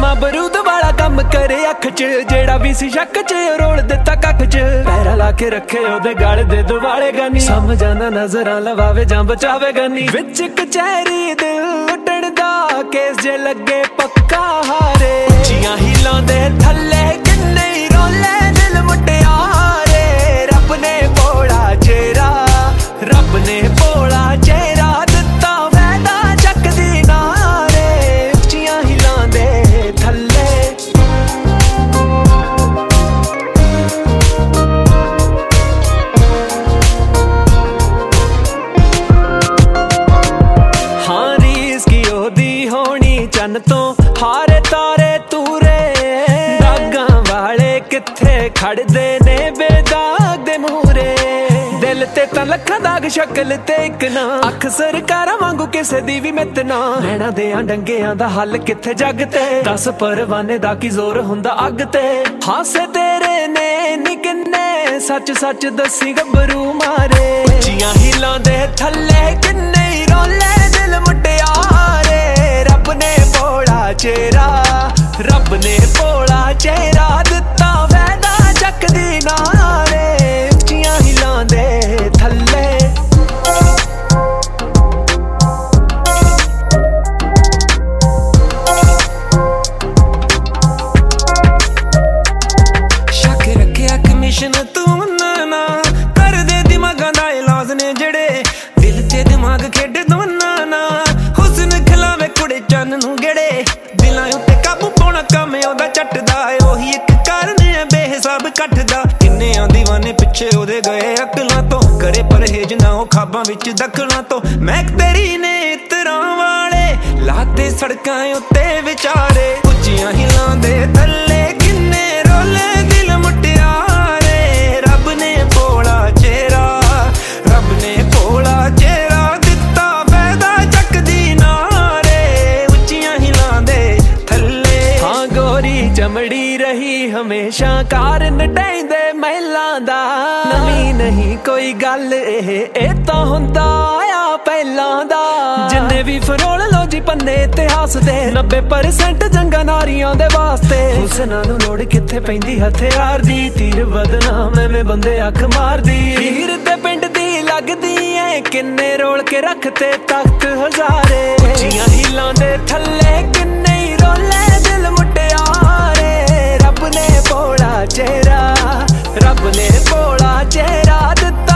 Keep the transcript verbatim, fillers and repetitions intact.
जमा बरूद वाला कम करे अख च, जेड़ा भी सी शक च रोल दिता कख च। पैरा ला के रखे ओदे गल दे दुआले गानी, समझाना नजरां लवावे जां बचावे गानी। विच कचहरी दिल उटण दा केस जे लगे पक्का हारे, जियां ही लांदे थल्ले किन्ने रोले दिल मुटियारे। रब ने भोला चेहरा, रब ने भोला चेहरा दिता वैदा चकदी नारे, उच्चियां ही लांदे थल्ले। हाँ रीस की ओदी होनी चन तो हारे तारे तूरे, दागां वाले किथे खड़दे ने बेदाग दे मूरे। दिल ते तां लखां दाग शक्ल ते इक ना, अख सरकारां वांगू किसे दी भी मित ना। नैना देआं डंगियां दा हल किथे जग ते, दस परवाने दा की जोर हुंदा अग ते। हासे तेरे ने नी किन्ने सच सच दसी गबरू मारे, जियां ही लांदे थल्ले किन्ने रोले दिल मुटियारे। रब ने भोला चेहरा, रब ने भोला चेहरा दिता वैदा चकदी नारे, उच्चियां ही लांदे थल्ले। शक रखिया कमीशन तू ना कर दे, दिमागां दा इलाज ने जेड़े दिल ते दिमाग खेडे दोना ना। हुस्न खिलावे कुड़े चन नू गेड़े, दिलां उत्ते काबू पाउणा काम ओदा चटदा। ओही इक कारण है बेहिसाब कटदा, किन्ने दीवाने पिछे ओदे गए अकलां तो। करे परहेज ना ओ खाबां विच दखलां तो, महक तेरी ने इतरां वाले लाते सड़कां उत्ते विचारे। उच्चियां ही लांदे थल्ले किन्ने रोले दिल मुटियारे। रब ने भोला चेहरा, रब ने भोला चेहरा दिता वैदा चकदी नारे, उच्चियां ही लांदे थल्ले। हाँ गोरी चमड़ी रही हमेशा कारण ढैंदे महिलां दा, नवीं नहीं कोई गल एह एह तां हुंदा आ पहिलां दा। जिन्ने भी फरोल लो जी पन्ने इतिहास दे, नब्बे परसेंट जंगा नारियां दे वास्ते। हुस्नां नूं लोड़ किथे पैंदी हथियार दी, तीर बदनाम एवें बंदे अख मारदी। हीर ते पिंड दी लगदी ऐ किन्ने रोल के रखते तख्त हजारे, उच्चियां ही लांदे थल्ले किन्ने रोले दिल मुटियारे। रब ने भोला चेहरा, रब ने भोला चेहरा दिता